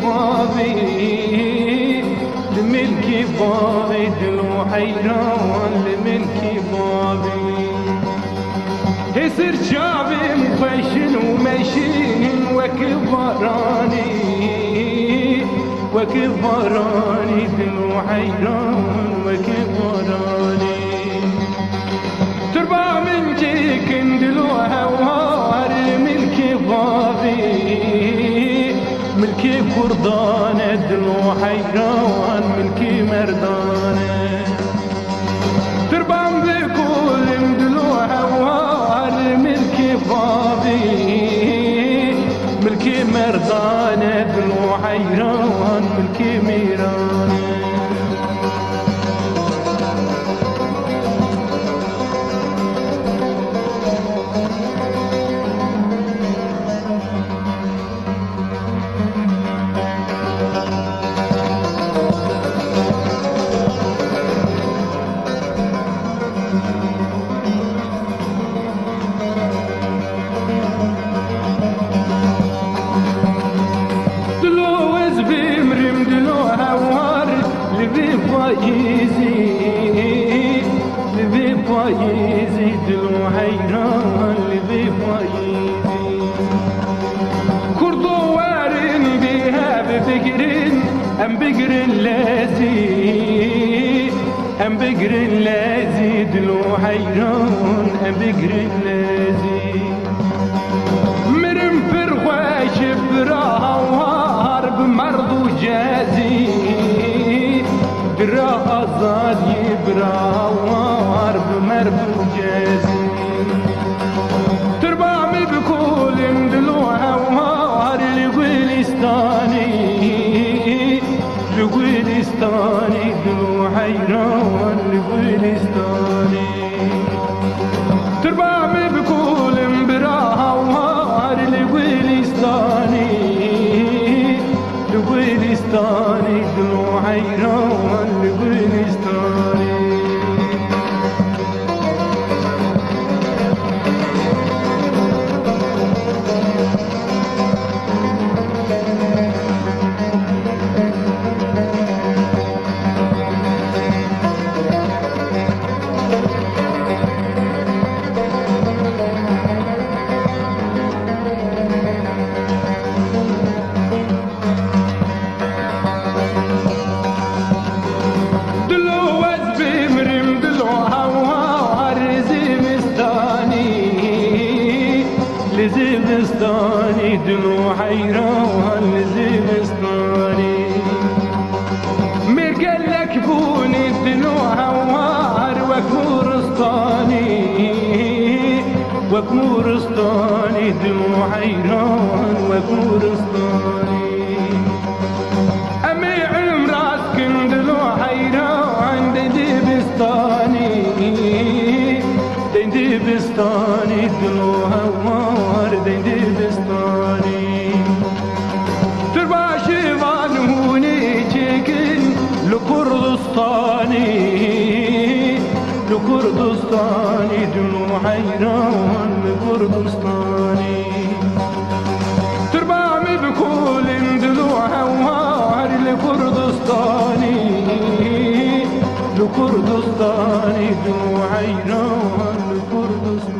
بابي لملكي بابي دلو حيران لملكي بابي هسر شابي مخشن ومشين وكبراني وكبراني دلو حيران وكبراني تربى من جيكن دلو هوار ملكي بابي ملكي فردانة دلو حيران ملكي مردانة تربى بكل دلو هوار ملكي بابي ملكي مردانة دلو حيران ملكي ميرانة لبي بايزي دلو حيران لبي بايزي كردو وارن بها بفكرين ام بقرن لازي ام بقرن لازي دلو حيران ام بقرن لازي مرم فرغاش براها وهارب مرضو جازي براها زادي براها وارب مرب جازي تربامي بكل مدلوها وهار لقولستاني لقولستاني دلو حيران لقولستاني تربامي بكل براها وهار لقولستاني لقولستاني دلو حيران لقولستاني لزبستاني دلو حيران لزبستاني مرقلك بوني دلو هوار وكمورستاني وكمورستاني دلو حيران وكمورستاني أمي عمرك دلو حيران دزبستاني دزبستاني دلو هوار دزبستاني ترباشي وانهوني جيكن لكردستاني لكردستاني دلو حيران لكردستاني تربامي بكل دلو هوار لكردستاني لكردستاني دلو حيران لكردستاني